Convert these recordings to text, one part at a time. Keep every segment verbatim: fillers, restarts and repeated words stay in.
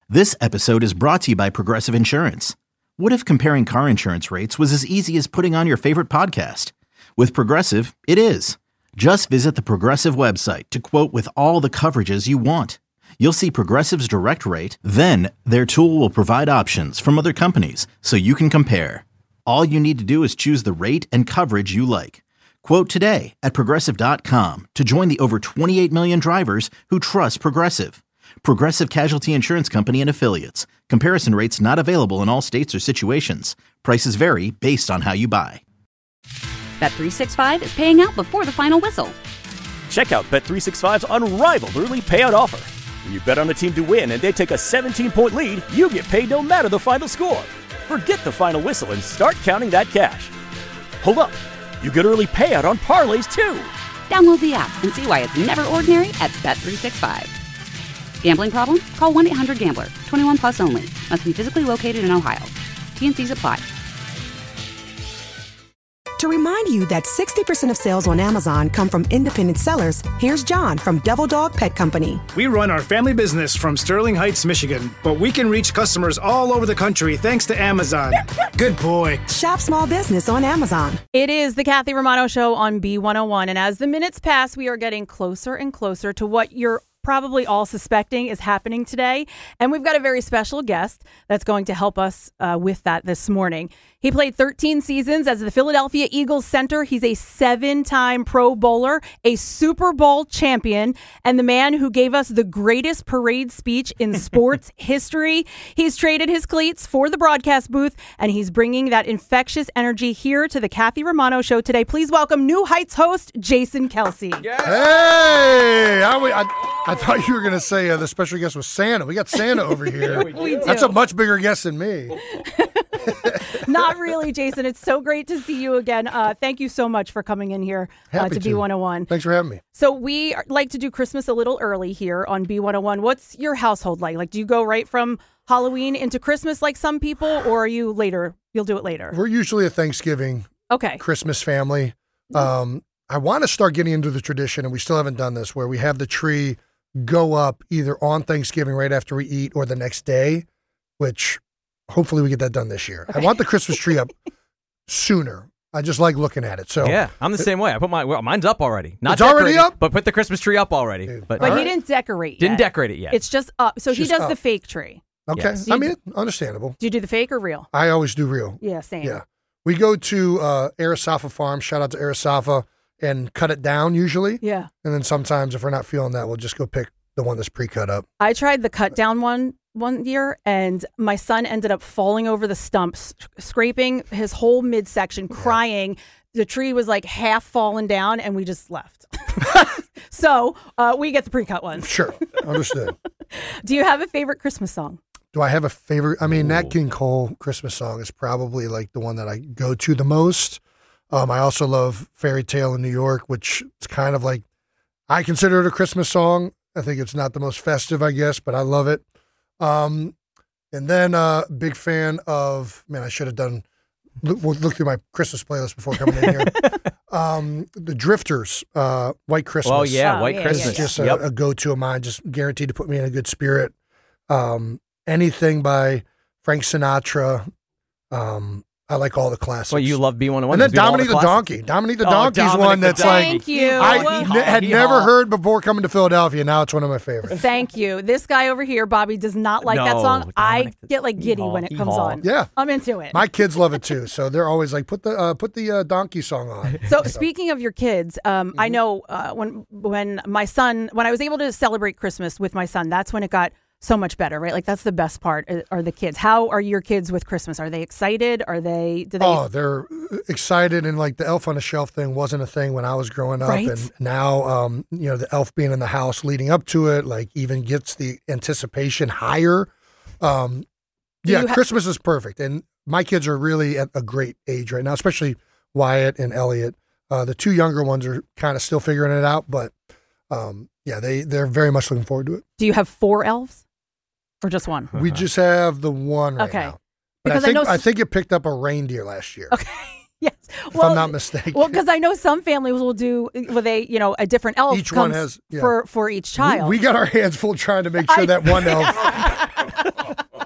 This episode is brought to you by Progressive Insurance. What if comparing car insurance rates was as easy as putting on your favorite podcast? With Progressive, it is. Just visit the Progressive website to quote with all the coverages you want. You'll see Progressive's direct rate, then their tool will provide options from other companies so you can compare. All you need to do is choose the rate and coverage you like. Quote today at progressive dot com to join the over twenty-eight million drivers who trust Progressive. Progressive Casualty Insurance Company and Affiliates. Comparison rates not available in all states or situations. Prices vary based on how you buy. Bet three sixty-five is paying out before the final whistle. Check out Bet three sixty-five's unrivaled early payout offer. When you bet on a team to win and they take a seventeen-point lead, you get paid no matter the final score. Forget the final whistle and start counting that cash. Hold up. You get early payout on parlays, too. Download the app and see why it's never ordinary at Bet three sixty-five. Gambling problem? Call one eight hundred gambler. twenty-one plus only. Must be physically located in Ohio. T and C's apply. To remind you that sixty percent of sales on Amazon come from independent sellers, here's John from Devil Dog Pet Company. We run our family business from Sterling Heights, Michigan, but we can reach customers all over the country thanks to Amazon. Good boy. Shop small business on Amazon. It is the Kathy Romano Show on B one oh one, and as the minutes pass, we are getting closer and closer to what you're probably all suspecting is happening today. And we've got a very special guest that's going to help us uh, with that this morning. He played thirteen seasons as the Philadelphia Eagles center. He's a seven-time Pro Bowler, a Super Bowl champion, and the man who gave us the greatest parade speech in sports history. He's traded his cleats for the broadcast booth, and he's bringing that infectious energy here to the Kathy Romano Show today. Please welcome New Heights host Jason Kelce. Yes. Hey! I, I, I thought you were going to say uh, the special guest was Santa. We got Santa over here. we we That's a much bigger guest than me. Not really, Jason. It's so great to see you again. Uh, thank you so much for coming in here uh, to, to B one oh one. Thanks for having me. So we like to do Christmas a little early here on B one oh one. What's your household like? Like, do you go right from Halloween into Christmas like some people, or are you later? You'll do it later. We're usually a Thanksgiving, okay, Christmas family. Um, I want to start getting into the tradition, and we still haven't done this, where we have the tree go up either on Thanksgiving right after we eat or the next day, which hopefully we get that done this year. Okay. I want the Christmas tree up sooner. I just like looking at it. So yeah, I'm the same way. I put my well, mine's up already. Not it's already up, but put the Christmas tree up already. Dude, but but right. he didn't decorate. Didn't yet. decorate it yet. It's just up. So it's he does up. the fake tree. Okay, yes. I mean, understandable. Do you do the fake or real? I always do real. Yeah, same. Yeah, we go to uh, Arisafa Farm. Shout out to Arisafa, and cut it down usually. Yeah, and then sometimes if we're not feeling that, we'll just go pick the one that's pre-cut up. I tried the cut down one one year, and my son ended up falling over the stumps, scraping his whole midsection, crying. Yeah. The tree was like half fallen down, and we just left. So uh, we get the pre-cut ones. Sure, understood. Do you have a favorite Christmas song? Do I have a favorite? I mean, Nat King Cole Christmas song is probably like the one that I go to the most. Um, I also love Fairy Tale in New York, which is kind of like, I consider it a Christmas song. I think it's not the most festive, I guess, but I love it. Um, and then uh, big fan of, man, I should have done, look, look through my Christmas playlist before coming in here. um, the Drifters, uh, White Christmas. Oh, yeah, oh, White yeah, Christmas. It's just yep. a, a go-to of mine, just guaranteed to put me in a good spirit. Um, anything by Frank Sinatra. Um, I like all the classics. Well, you love B one oh one. And then Dominique the, the Donkey. Dominique the oh, Donkey's Dominic one that's like, Thank you. I Well, n- had never heard before coming to Philadelphia. Now it's one of my favorites. Thank you. This guy over here, Bobby, does not like no, that song. Dominic, I get like giddy Yeehaw, when it comes yeehaw. on. Yeah. I'm into it. My kids love it too, so they're always like, put the uh, put the uh, Donkey song on. So, so speaking of your kids, um, Mm-hmm. I know uh, when when my son, when I was able to celebrate Christmas with my son, that's when it got so much better, right? Like that's the best part are the kids. How are your kids with Christmas? Are they excited? Are they, do they? Oh, they're excited. And like the Elf on the Shelf thing wasn't a thing when I was growing up. Right. And now, um, you know, the elf being in the house leading up to it, like even gets the anticipation higher. Um, yeah, ha- Christmas is perfect. And my kids are really at a great age right now, especially Wyatt and Elliot. Uh, the two younger ones are kind of still figuring it out, but um, yeah, they, they're very much looking forward to it. Do you have four elves? Or just one? We just have the one right okay. now. But Because I think I, know... I think it picked up a reindeer last year. Okay. Yes. If well, I'm not mistaken. Well, because I know some families will do, well, they, you know, a different elf each comes one has yeah. for, for each child. We, we got our hands full trying to make sure I... that one elf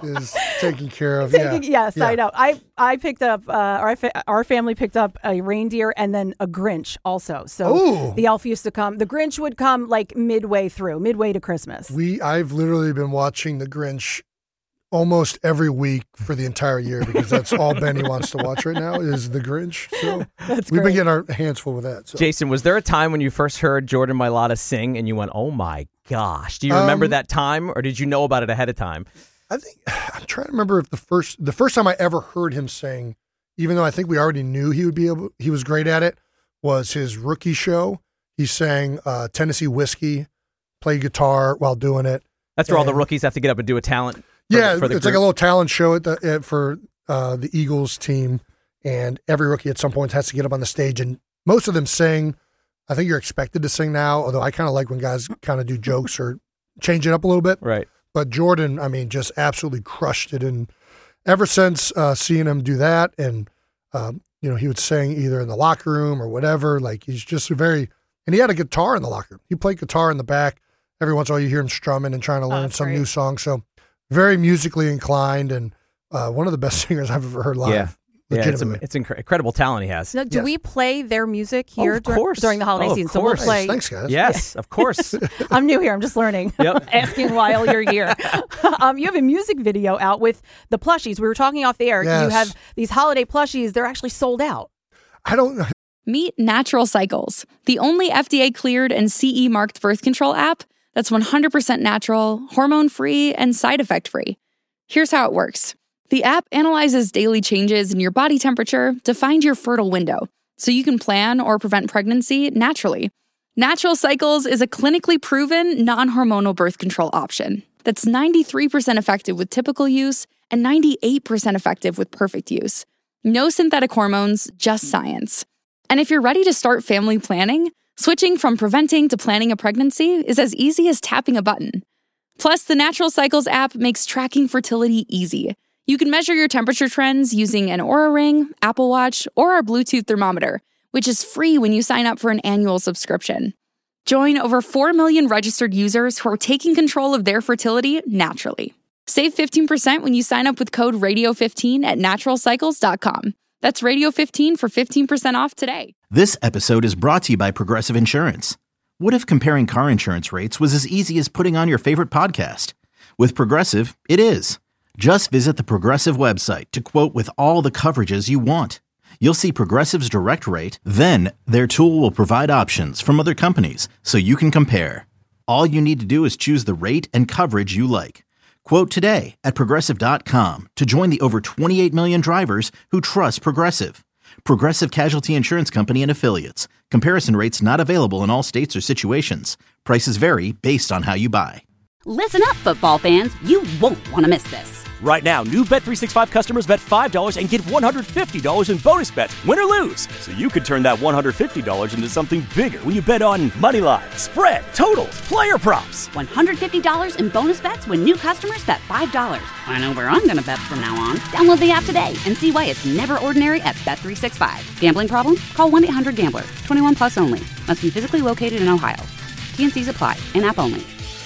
is taken care of. Taking, yeah. Yes, yeah. I know. I I picked up uh, our fa- our family picked up a reindeer and then a Grinch also. So Ooh. the elf used to come. The Grinch would come like midway through, midway to Christmas. We I've literally been watching The Grinch almost every week for the entire year because that's all Benny wants to watch right now is The Grinch. So That's we've great. been getting our hands full with that. So. Jason, was there a time when you first heard Jordan Mailata sing and you went, "Oh my gosh"? Do you remember Um, that time, or did you know about it ahead of time? I think I'm trying to remember if the first the first time I ever heard him sing, even though I think we already knew he would be able he was great at it, was his rookie show. He sang uh, Tennessee Whiskey, played guitar while doing it. That's where all the And- rookies have to get up and do a talent. For Yeah, the, for the it's like a group. little talent show at the at, for uh, the Eagles team, and every rookie at some point has to get up on the stage, and most of them sing. I think you're expected to sing now, although I kind of like when guys kind of do jokes or change it up a little bit. right. But Jordan, I mean, just absolutely crushed it, and ever since uh, seeing him do that, and um, you know, he would sing either in the locker room or whatever. Like he's just a very, and he had a guitar in the locker room. He played guitar in the back. Every once in a while, you hear him strumming and trying to learn that's some great. new song. So very musically inclined, and uh, one of the best singers I've ever heard live. Yeah. Yeah, it's, legitimately. a, it's incre- incredible talent he has. Now, do Yes. we play their music here Oh, of dur- course. during the holiday Oh, of season? So we'll course. play. Thanks, guys. Yes, of course. I'm new here. I'm just learning. Yep. Asking while you're here. um, you have a music video out with the plushies. We were talking off the air. You Yes. have these holiday plushies. They're actually sold out. I don't. Meet Natural Cycles, the only F D A-cleared and C E-marked birth control app that's one hundred percent natural, hormone-free, and side effect-free. Here's how it works. The app analyzes daily changes in your body temperature to find your fertile window, so you can plan or prevent pregnancy naturally. Natural Cycles is a clinically proven, non-hormonal birth control option that's ninety-three percent effective with typical use and ninety-eight percent effective with perfect use. No synthetic hormones, just science. And if you're ready to start family planning, switching from preventing to planning a pregnancy is as easy as tapping a button. Plus, the Natural Cycles app makes tracking fertility easy. You can measure your temperature trends using an Oura Ring, Apple Watch, or our Bluetooth thermometer, which is free when you sign up for an annual subscription. Join over four million registered users who are taking control of their fertility naturally. Save fifteen percent when you sign up with code radio fifteen at natural cycles dot com. That's radio fifteen for fifteen percent off today. This episode is brought to you by Progressive Insurance. What if comparing car insurance rates was as easy as putting on your favorite podcast? With Progressive, it is. Just visit the Progressive website to quote with all the coverages you want. You'll see Progressive's direct rate, then their tool will provide options from other companies so you can compare. All you need to do is choose the rate and coverage you like. Quote today at progressive dot com to join the over twenty-eight million drivers who trust Progressive. Progressive Casualty Insurance Company and Affiliates. Comparison rates not available in all states or situations. Prices vary based on how you buy. Listen up, football fans. You won't want to miss this. Right now, new Bet three sixty-five customers bet five dollars and get one hundred fifty dollars in bonus bets, win or lose. So you could turn that one hundred fifty dollars into something bigger when you bet on money line, spread, totals, player props. one hundred fifty dollars in bonus bets when new customers bet five dollars. I know where I'm going to bet from now on. Download the app today and see why it's never ordinary at Bet three sixty-five. Gambling problem? Call one eight hundred gambler. twenty-one plus only. Must be physically located in Ohio. T N Cs apply. In app only.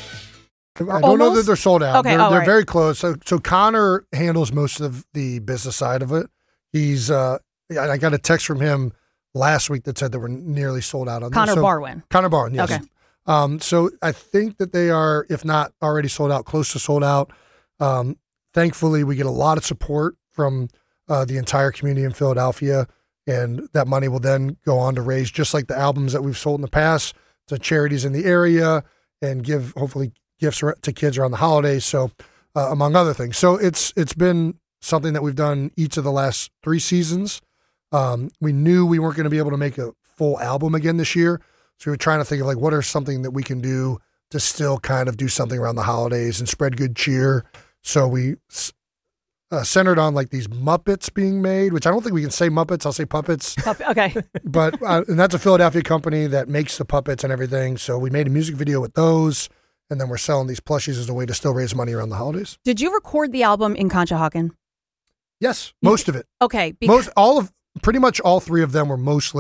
I don't know that Almost? they're sold out. Okay, they're oh, they're right. very close. So, so Connor handles most of the business side of it. He's, uh, I I got a text from him last week that said they were nearly sold out on Connor this. So, Barwin. Connor Barwin, yes. Okay. Um, so I think that they are, if not already sold out, close to sold out. Um, thankfully, we get a lot of support from uh, the entire community in Philadelphia, and that money will then go on to raise, just like the albums that we've sold in the past, to charities in the area and give, hopefully, gifts to kids around the holidays. So, uh, among other things. So it's it's been something that we've done each of the last three seasons. Um, we knew we weren't going to be able to make a full album again this year. So we were trying to think of like, what are something that we can do to still kind of do something around the holidays and spread good cheer. So we uh, centered on like these Muppets being made, which I don't think we can say Muppets. I'll say puppets. Pup- Okay. But uh, and that's a Philadelphia company that makes the puppets and everything. So we made a music video with those, and then we're selling these plushies as a way to still raise money around the holidays. Did you record the album in Conshohocken? Yes, most of it. Okay. Because, Most all of pretty much all three of them were mostly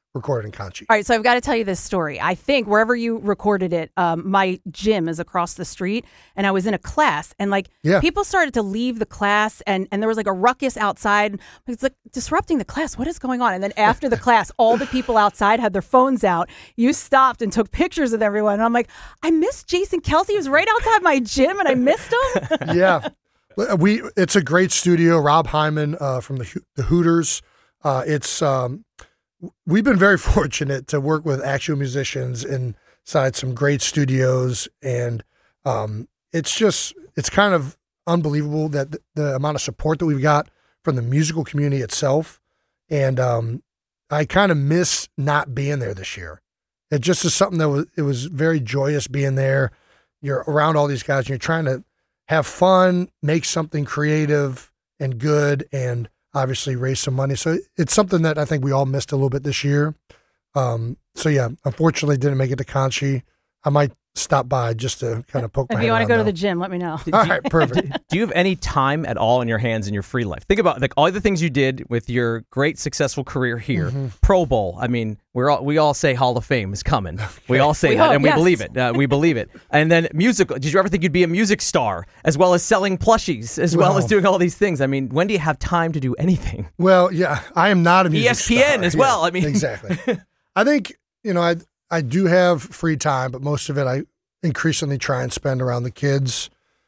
recorded in Conchi. All right, so I've got to tell you this story. I think wherever you recorded it, um, my gym is across the street, and I was in a class, and like Yeah. people started to leave the class, and, and there was like a ruckus outside. It's like disrupting the class. What is going on? And then after the class, all the people outside had their phones out. You stopped and took pictures with everyone, and I'm like, I missed Jason Kelsey. He was right outside my gym, and I missed him. Yeah, we. It's a great studio. Rob Hyman uh, from the Ho- the Hooters. Uh, it's um, we've been very fortunate to work with actual musicians inside some great studios, and um, it's just it's kind of unbelievable that the, the amount of support that we've got from the musical community itself. And um, I kind of miss not being there this year. It just is something that was it was very joyous being there. You're around all these guys, and you're trying to have fun, make something creative and good, and obviously raise some money. So it's something that I think we all missed a little bit this year. Um, so yeah, unfortunately didn't make it to Conchi. I might stop by just to kind of poke If my you head want to around go to now. the gym, let me know. All right, perfect. Do you have any time at all in your hands in your free life? Think about like all the things you did with your great successful career here. Mm-hmm. Pro Bowl. I mean, we're all we all say Hall of Fame is coming. We all say We that, hope, and we yes. believe it. Uh, we believe it. And then musical. Did you ever think you'd be a music star as well as selling plushies, as well, Well- as doing all these things? I mean, when do you have time to do anything? Well, yeah, I am not a music E S P N star. as Yeah, well. I mean, exactly. I think, you know, I I do have free time, but most of it I increasingly try and spend around the kids.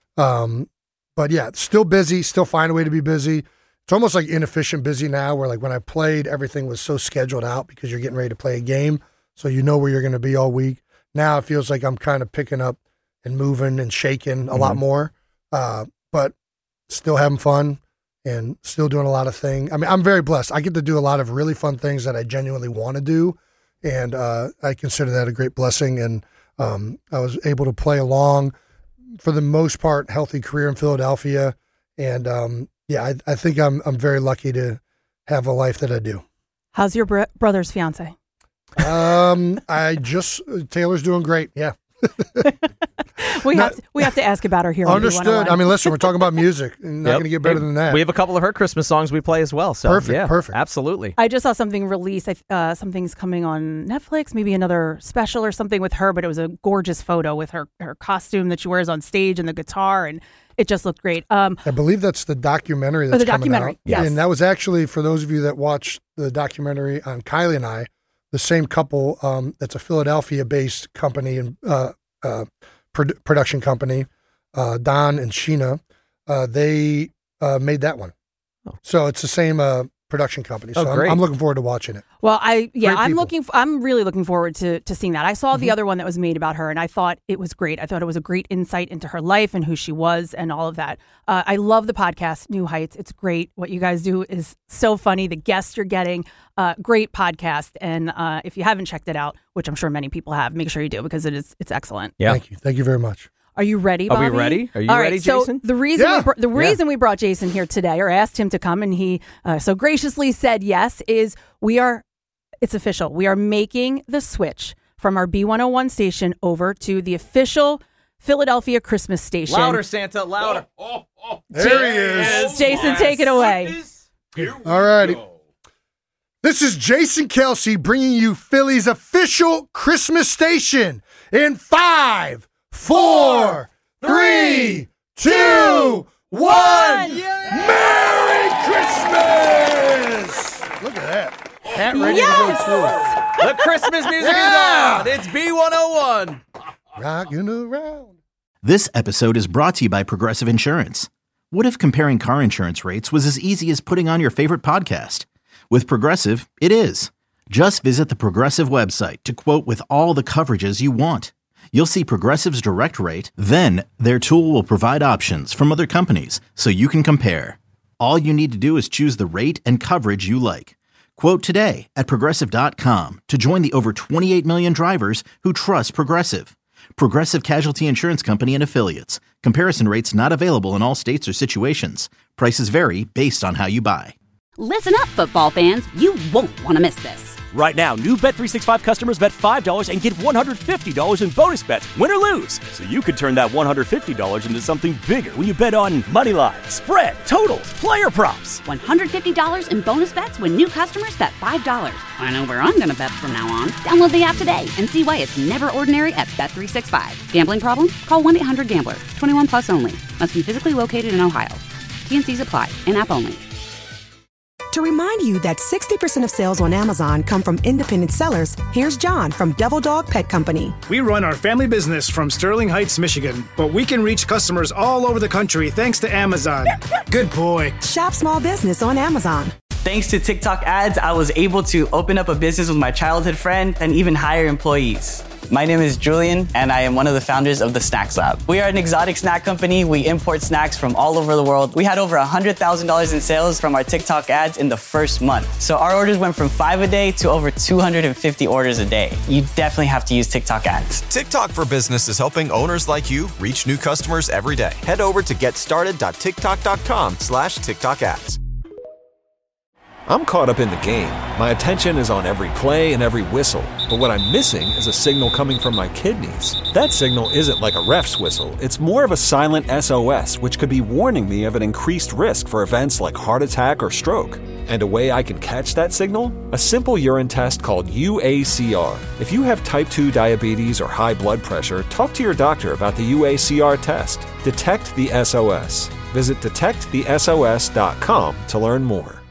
Um, but yeah, still busy, still find a way to be busy. It's almost like inefficient busy now, where like when I played, everything was so scheduled out because you're getting ready to play a game. So you know where you're going to be all week. Now it feels like I'm kind of picking up and moving and shaking a lot more, uh, but still having fun and still doing a lot of things. I mean, I'm very blessed. I get to do a lot of really fun things that I genuinely want to do. And uh, I consider that a great blessing. And um, I was able to play along, for the most part, healthy career in Philadelphia. And um, yeah, I, I think I'm I'm very lucky to have a life that I do. How's your br- brother's fiance? Um, I just Taylor's doing great. Yeah. We Not- have to, we have to ask about her here. on B one oh Understood. one. I mean, listen, we're talking about music. Not Yep. going to get better than that. We have a couple of her Christmas songs we play as well. So Perfect, yeah, perfect. absolutely. I just saw something released. I- Uh, something's coming on Netflix, maybe another special or something with her. But it was a gorgeous photo with her her costume that she wears on stage and the guitar, and it just looked great. Um, I believe that's the documentary that's the coming documentary, out. yes. And that was actually, for those of you that watched the documentary on Kylie and I, the same couple um, that's a Philadelphia-based company and uh, uh, pro- production company, uh, Don and Sheena, uh, they uh, made that one. Oh. So it's the same uh, production company. So Oh, I'm, great. I'm looking forward to watching it. Well, I yeah, Great I'm people. looking. f- I'm really looking forward to to seeing that. I saw the other one that was made about her, and I thought it was great. I thought it was a great insight into her life and who she was and all of that. Uh, I love the podcast, New Heights. It's great. What you guys do is so funny. The guests you're getting, uh, great podcast. And uh, if you haven't checked it out, which I'm sure many people have, make sure you do because it is it's excellent. Yeah. Thank you. Thank you very much. Are you ready, Are Bobby? we ready? Are you All right, ready, so Jason? the reason Yeah. we br- the Yeah. reason we brought Jason here today, or asked him to come, and he uh, so graciously said yes, is we are. It's official. We are making the switch from our B one oh one station over to the official Philadelphia Christmas station. Louder, Santa, louder. There he is. Jason, take it away. All righty. This is Jason Kelsey bringing you Philly's official Christmas station in five, four, three, two, one. Merry Christmas! Look at that. Hat ready to go through. The Christmas music Yeah. is on. It's B one oh one. Rocking around. This episode is brought to you by Progressive Insurance. What if comparing car insurance rates was as easy as putting on your favorite podcast? With Progressive, it is. Just visit the Progressive website to quote with all the coverages you want. You'll see Progressive's direct rate, then their tool will provide options from other companies so you can compare. All you need to do is choose the rate and coverage you like. Quote today at Progressive dot com to join the over twenty-eight million drivers who trust Progressive. Progressive Casualty Insurance Company and Affiliates. Comparison rates not available in all states or situations. Prices vary based on how you buy. Listen up, football fans. You won't want to miss this. Right now, new Bet three sixty-five customers bet five dollars and get one hundred fifty dollars in bonus bets, win or lose. So you could turn that one hundred fifty dollars into something bigger when you bet on money line, spread, totals, player props. one hundred fifty dollars in bonus bets when new customers bet five dollars. I know where I'm going to bet from now on. Download the app today and see why it's never ordinary at Bet three sixty-five. Gambling problem? Call one eight hundred gambler. twenty-one plus only. Must be physically located in Ohio. T N Cs apply. In-app only. To remind you that sixty percent of sales on Amazon come from independent sellers, here's John from Devil Dog Pet Company. We run our family business from Sterling Heights, Michigan, but we can reach customers all over the country thanks to Amazon. Good boy. Shop small business on Amazon. Thanks to TikTok ads, I was able to open up a business with my childhood friend and even hire employees. My name is Julian, and I am one of the founders of the Snacks Lab. We are an exotic snack company. We import snacks from all over the world. We had over one hundred thousand dollars in sales from our TikTok ads in the first month. So our orders went from five a day to over two hundred fifty orders a day. You definitely have to use TikTok ads. TikTok for Business is helping owners like you reach new customers every day. Head over to getstarted.tiktok.com slash TikTok ads. I'm caught up in the game. My attention is on every play and every whistle. But what I'm missing is a signal coming from my kidneys. That signal isn't like a ref's whistle. It's more of a silent S O S, which could be warning me of an increased risk for events like heart attack or stroke. And a way I can catch that signal? A simple urine test called U A C R. If you have type two diabetes or high blood pressure, talk to your doctor about the U A C R test. Detect the S O S. Visit detect the S O S dot com to learn more.